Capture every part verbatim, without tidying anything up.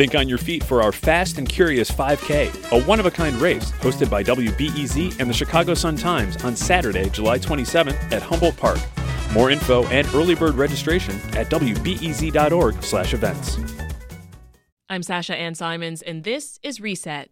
Think on your feet for our Fast and Curious five K, a one-of-a-kind race hosted by W B E Z and the Chicago Sun-Times on Saturday, July twenty-seventh at Humboldt Park. More info and early bird registration at w b e z dot org slash events. I'm Sasha Ann Simons, and this is Reset.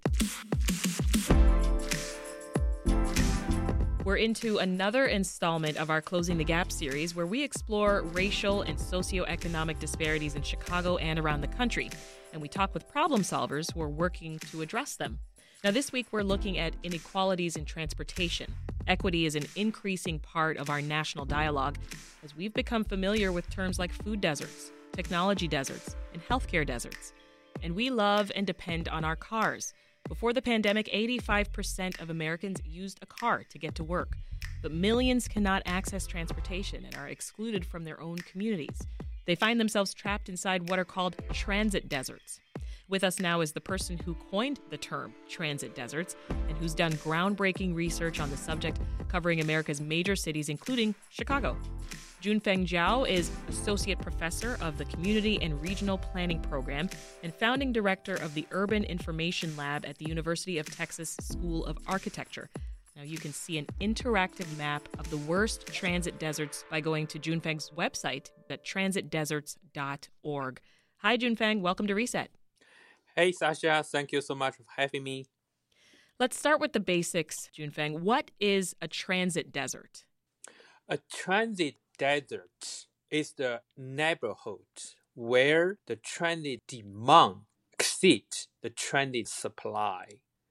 We're into another installment of our Closing the Gap series where we explore racial and socioeconomic disparities in Chicago and around the country. And we talk with problem solvers who are working to address them. Now, this week, we're looking at inequalities in transportation. Equity is an increasing part of our national dialogue as we've become familiar with terms like food deserts, technology deserts, and healthcare deserts. And we love and depend on our cars. Before the pandemic, eighty-five percent of Americans used a car to get to work. But millions cannot access transportation and are excluded from their own communities. They find themselves trapped inside what are called transit deserts. With us now is the person who coined the term transit deserts and who's done groundbreaking research on the subject, covering America's major cities, including Chicago. Junfeng Zhao is Associate Professor of the Community and Regional Planning Program and founding director of the Urban Information Lab at the University of Texas School of Architecture. Now, you can see an interactive map of the worst transit deserts by going to Junfeng's website at transit deserts dot org. Hi, Junfeng. Welcome to Reset. Hey, Sasha. Thank you so much for having me. Let's start with the basics, Junfeng. What is a transit desert? A transit desert is the neighborhood where the transit demand exceeds the transit supply.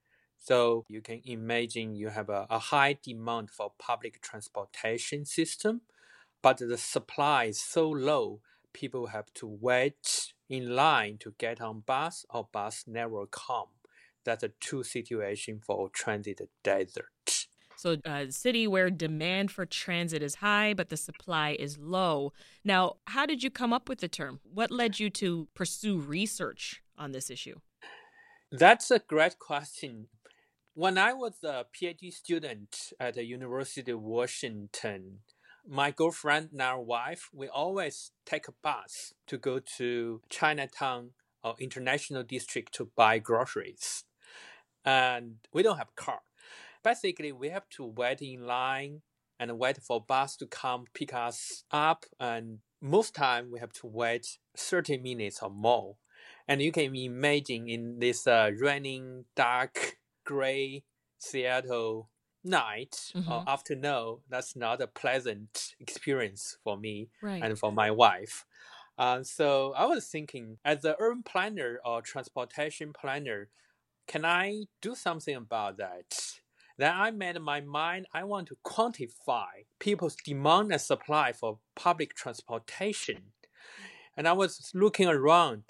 So you can imagine you have a, a high demand for public transportation system, but the supply is so low, people have to wait in line to get on bus or bus never come. That's a true situation for transit desert. So a city where demand for transit is high, but the supply is low. Now, how did you come up with the term? What led you to pursue research on this issue? That's a great question. When I was a PhD student at the University of Washington, my girlfriend and our wife, we always take a bus to go to Chinatown or International District to buy groceries. And we don't have a car. Basically, we have to wait in line and wait for bus to come pick us up. And most time we have to wait thirty minutes or more. And you can imagine in this uh, raining, dark, gray Seattle night mm-hmm. or afternoon, that's not a pleasant experience for me right. and for my wife. Uh, so I was thinking, as an urban planner or transportation planner, can I do something about that? Then I made my mind, I want to quantify people's demand and supply for public transportation. And I was looking around.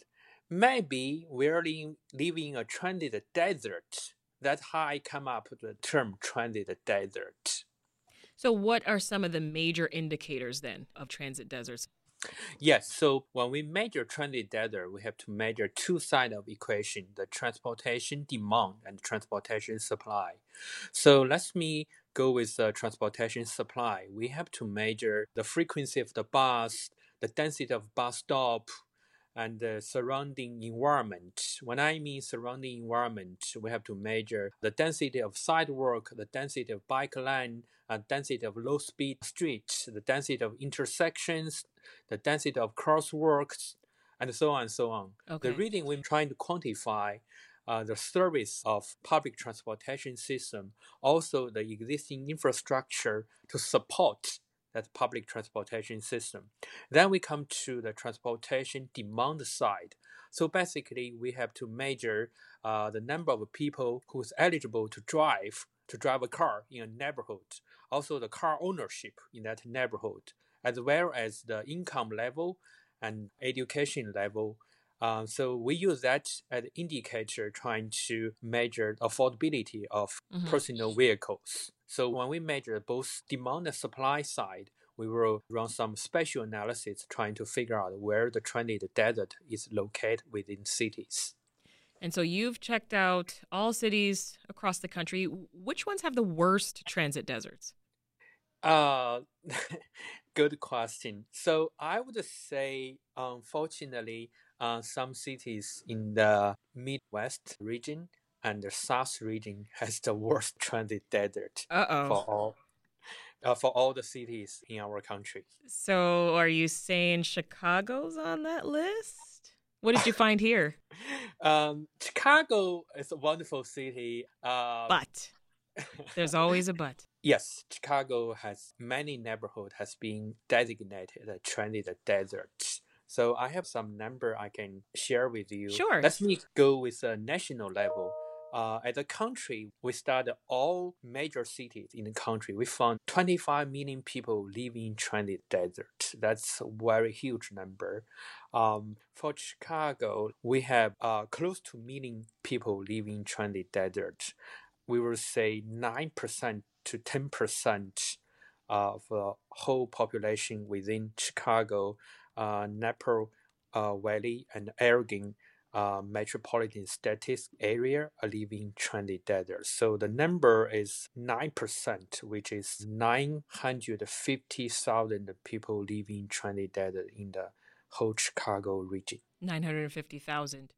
Maybe we're living in a transit desert. That's how I come up with the term transit desert. So what are some of the major indicators then of transit deserts? Yes, so when we measure transit desert, we have to measure two sides of equation, the transportation demand and transportation supply. So let me go with the transportation supply. We have to measure the frequency of the bus, the density of bus stop, and the surrounding environment. When I mean surrounding environment, we have to measure the density of sidewalk, the density of bike lane, the density of low-speed streets, the density of intersections, the density of crosswalks, and so on and so on. Okay. The reading, we're trying to quantify uh, the service of public transportation system, also the existing infrastructure to support that public transportation system. Then we come to the transportation demand side. So basically, we have to measure uh, the number of people who's eligible to drive, to drive a car in a neighborhood, also the car ownership in that neighborhood, as well as the income level and education level. Uh, so we use that as an indicator trying to measure affordability of mm-hmm. personal vehicles. So when we measure both demand and supply side, we will run some special analysis trying to figure out where the transit desert is located within cities. And so you've checked out all cities across the country. Which ones have the worst transit deserts? Uh, good question. So I would say, unfortunately, uh, some cities in the Midwest region and the South region has the worst transit desert Uh-oh. for all uh, for all the cities in our country. So are you saying Chicago's on that list? What did you find here? um, Chicago is a wonderful city. Uh, But there's always a but. Yes, Chicago has many neighborhoods has been designated a transit desert. So I have some number I can share with you. Sure. Let me go with a national level. Uh, as a country, we studied all major cities in the country. We found twenty-five million people living in transit desert. That's a very huge number. Um, for Chicago, we have uh, close to a million people living in transit desert. We will say nine percent to ten percent of the whole population within Chicago, uh, Napa uh, Valley, and Oregon uh, metropolitan statistics area are living in transit desert. So the number is nine percent, which is nine hundred fifty thousand people living in transit desert in the whole Chicago region. nine hundred fifty thousand.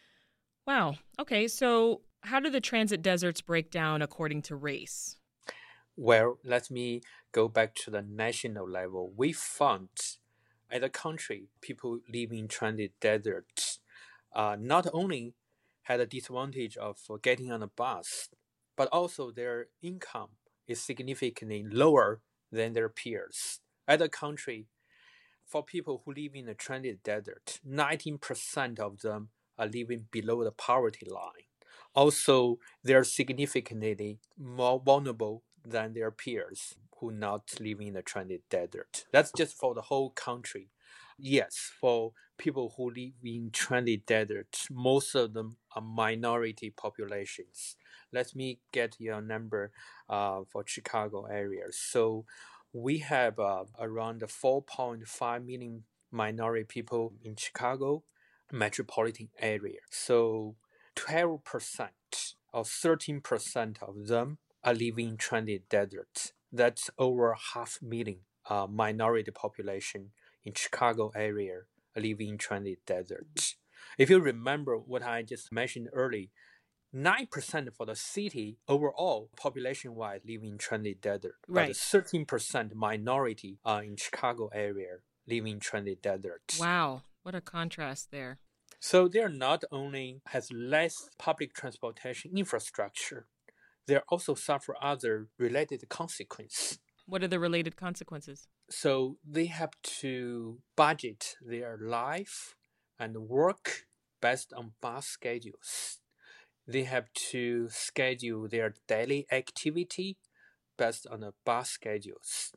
Wow. Okay, so how do the transit deserts break down according to race? Well, let me go back to the national level. We found as a country, people living in transit deserts uh, not only had a disadvantage of getting on a bus, but also their income is significantly lower than their peers. As a country, for people who live in the transit desert, nineteen percent of them are living below the poverty line. Also, they're significantly more vulnerable than their peers who not living in the transit desert. That's just for the whole country. Yes, for people who live in transit desert, most of them are minority populations. Let me get your number uh, for Chicago area. So we have uh, around four point five million minority people in Chicago metropolitan area. So twelve percent or thirteen percent of them are living in transit desert. That's over half million uh, minority population in Chicago area living in transit desert. If you remember what I just mentioned earlier, nine percent for the city overall population-wise living in transit desert, Right. but thirteen percent minority uh, in Chicago area living in transit desert. Wow, what a contrast there. So they're not only has less public transportation infrastructure, they also suffer other related consequences. What are the related consequences? So they have to budget their life and work based on bus schedules. They have to schedule their daily activity based on the bus schedules.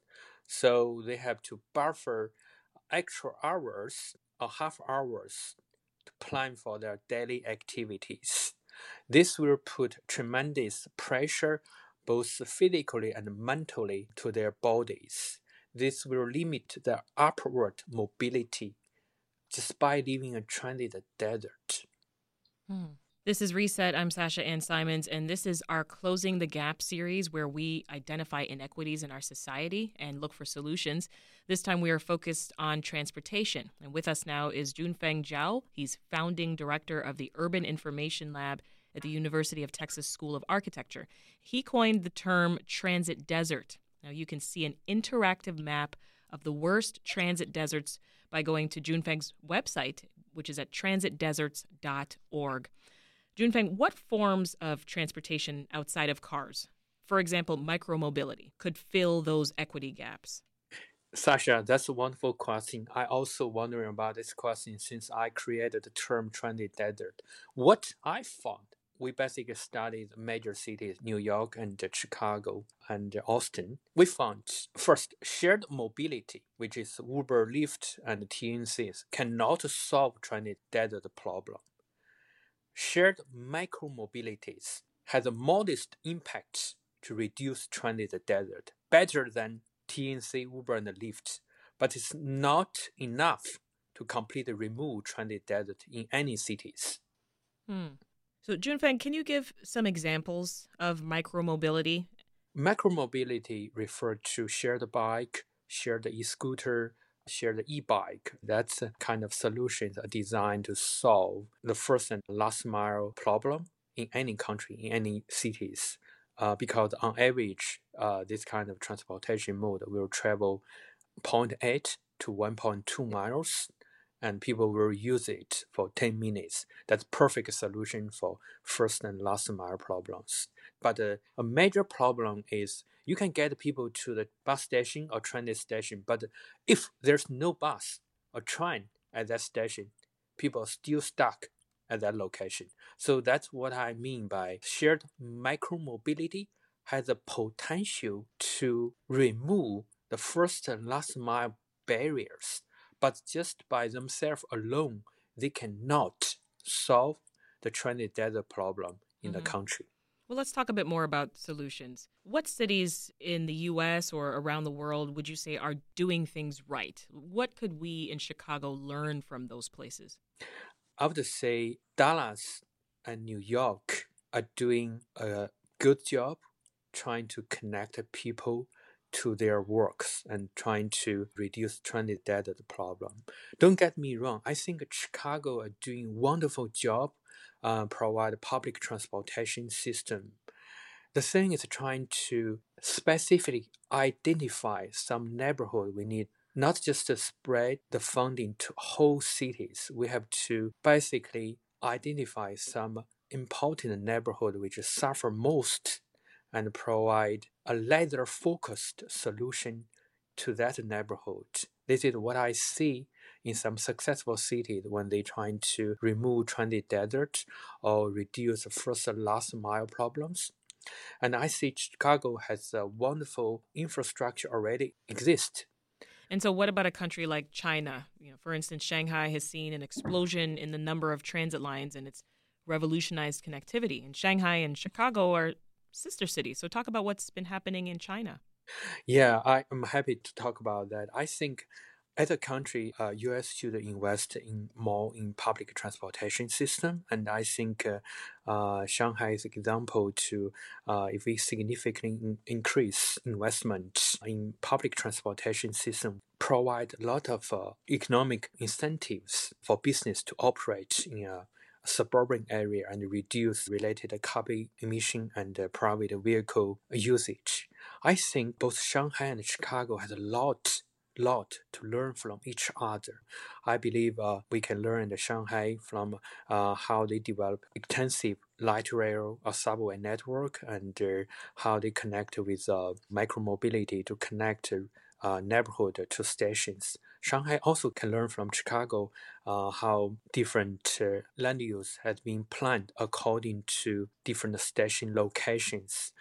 So they have to buffer extra hours or half hours to plan for their daily activities. This will put tremendous pressure both physically and mentally to their bodies. This will limit their upward mobility just by living a transit desert. Hmm. This is Reset. I'm Sasha Ann Simons, and this is our Closing the Gap series where we identify inequities in our society and look for solutions. This time we are focused on transportation. And with us now is Junfeng Zhao. He's founding director of the Urban Information Lab at the University of Texas School of Architecture. He coined the term transit desert. Now you can see an interactive map of the worst transit deserts by going to Junfeng's website, which is at transit deserts dot org. Junfeng, what forms of transportation outside of cars, for example, micromobility, could fill those equity gaps? Sasha, that's a wonderful question. I also wondering about this question since I created the term transit desert. What I found, we basically studied major cities, New York and Chicago and Austin. We found first, shared mobility, which is Uber, Lyft, and T N Cs, cannot solve transit desert problem. Shared micromobilities has a modest impact to reduce transit desert, better than T N C, Uber, and Lyft, but it's not enough to completely remove transit desert in any cities. Hmm. So, Junfeng, can you give some examples of micromobility? Micromobility refers to shared bike, shared e-scooter, shared e-bike. That's a kind of solutions are designed to solve the first and last mile problem in any country, in any cities. Uh, because on average, uh, this kind of transportation mode will travel zero point eight to one point two miles, and people will use it for ten minutes. That's perfect solution for first and last mile problems. But uh, a major problem is you can get people to the bus station or train station, but if there's no bus or train at that station, people are still stuck at that location. So that's what I mean by shared micromobility has the potential to remove the first and last mile barriers, but just by themselves alone, they cannot solve the transit desert problem in Mm-hmm. the country. Well, let's talk a bit more about solutions. What cities in the U S or around the world would you say are doing things right? What could we in Chicago learn from those places? I would say Dallas and New York are doing a good job trying to connect people to their works and trying to reduce transit desert problem. Don't get me wrong, I think Chicago are doing wonderful job uh, provide public transportation system. The thing is trying to specifically identify some neighborhood we need not just to spread the funding to whole cities. We have to basically identify some important neighborhood which suffer most and provide a laser focused solution to that neighborhood. This is what I see in some successful cities when they trying to remove transit desert or reduce the first and last mile problems. And I see Chicago has a wonderful infrastructure already exist. And so what about a country like China? You know, for instance, Shanghai has seen an explosion in the number of transit lines and it's revolutionized connectivity. And Shanghai and Chicago are sister cities. So talk about what's been happening in China. Yeah, I am happy to talk about that. I think as a country, uh, U S should invest in more in public transportation system, and I think uh, uh, Shanghai is an example to uh, if we significantly in- increase investment in public transportation system, provide a lot of uh, economic incentives for business to operate in a suburban area and reduce related carbon emission and uh, private vehicle usage. I think both Shanghai and Chicago has a lot lot to learn from each other. I believe uh, we can learn the Shanghai from uh, how they develop extensive light rail or subway network and uh, how they connect with uh, micromobility to connect uh, neighborhood to stations. Shanghai also can learn from Chicago uh, how different uh, land use has been planned according to different station locations.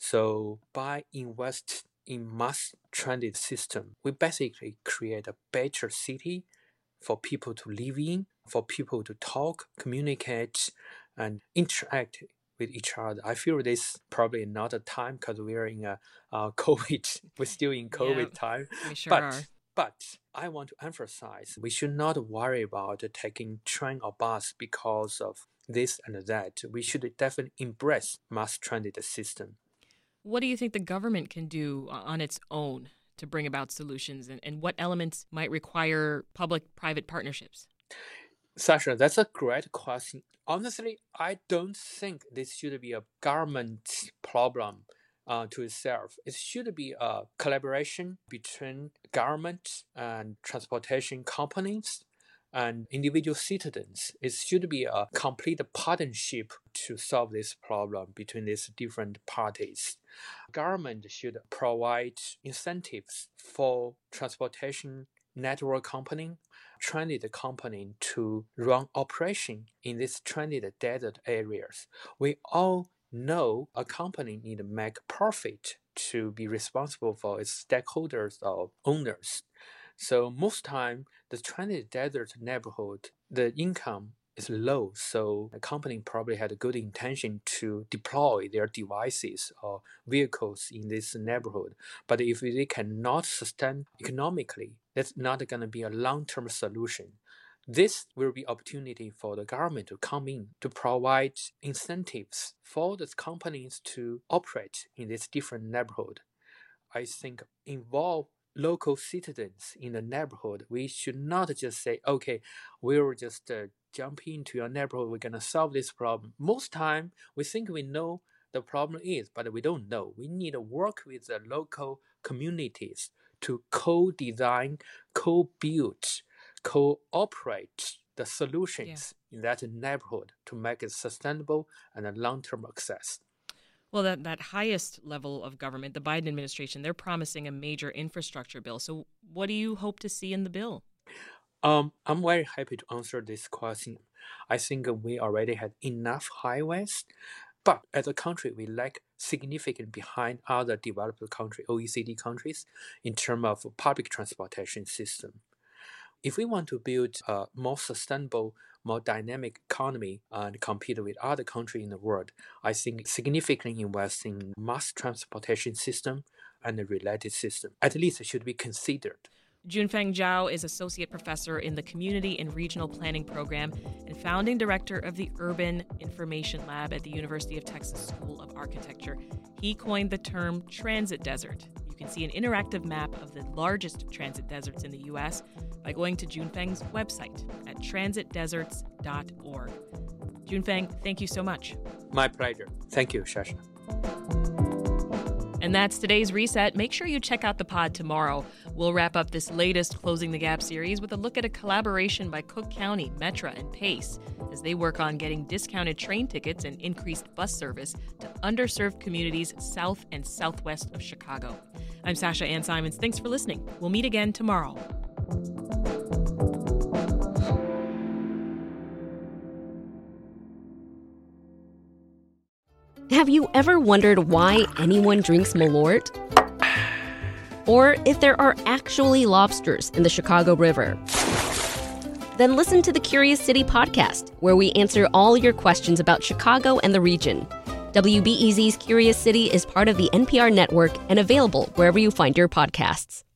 So by invest in mass transit system, we basically create a better city for people to live in, for people to talk, communicate, and interact with each other. I feel this probably not a time because we are in a uh, COVID. We're still in COVID Yeah, time. we sure but are. but I want to emphasize we should not worry about taking train or bus because of this and that. We should definitely embrace mass transit system. What do you think the government can do on its own to bring about solutions, and, and what elements might require public-private partnerships? Sasha, that's a great question. Honestly, I don't think this should be a government problem uh, to itself. It should be a collaboration between government and transportation companies and individual citizens. It should be a complete partnership to solve this problem between these different parties. Government should provide incentives for transportation network company, transit company to run operation in these transit desert areas. We all know a company need to make profit to be responsible for its stakeholders or owners. So most time, the transit desert neighborhood, the income is low. So the company probably had a good intention to deploy their devices or vehicles in this neighborhood. But if they cannot sustain economically, that's not going to be a long-term solution. This will be opportunity for the government to come in to provide incentives for the companies to operate in this different neighborhood. I think involve local citizens in the neighborhood, we should not just say, okay, we'll just uh, jump into your neighborhood, we're going to solve this problem. Most time, we think we know the problem is, but we don't know. We need to work with the local communities to co-design, co-build, cooperate the solutions yeah. in that neighborhood to make it sustainable and a long-term success. Well, that, that highest level of government, the Biden administration, they're promising a major infrastructure bill. So what do you hope to see in the bill? Um, I'm very happy to answer this question. I think we already had enough highways, but as a country, we lag significant behind other developed countries, O E C D countries, in terms of public transportation system. If we want to build a more sustainable, more dynamic economy and compete with other countries in the world, I think significantly invest in mass transportation system and the related system. At least it should be considered. Junfeng Zhao is Associate Professor in the Community and Regional Planning Program and Founding Director of the Urban Information Lab at the University of Texas School of Architecture. He coined the term transit desert. You can see an interactive map of the largest transit deserts in the U S by going to Junfeng's website at transit deserts dot org. Junfeng, thank you so much. My pleasure. Thank you, Shasha. And that's today's Reset. Make sure you check out the pod tomorrow. We'll wrap up this latest Closing the Gap series with a look at a collaboration by Cook County, Metra, and Pace as they work on getting discounted train tickets and increased bus service to underserved communities south and southwest of Chicago. I'm Sasha Ann Simons. Thanks for listening. We'll meet again tomorrow. Have you ever wondered why anyone drinks Malort? Or if there are actually lobsters in the Chicago River? Then listen to the Curious City podcast, where we answer all your questions about Chicago and the region. W B E Z's Curious City is part of the N P R network and available wherever you find your podcasts.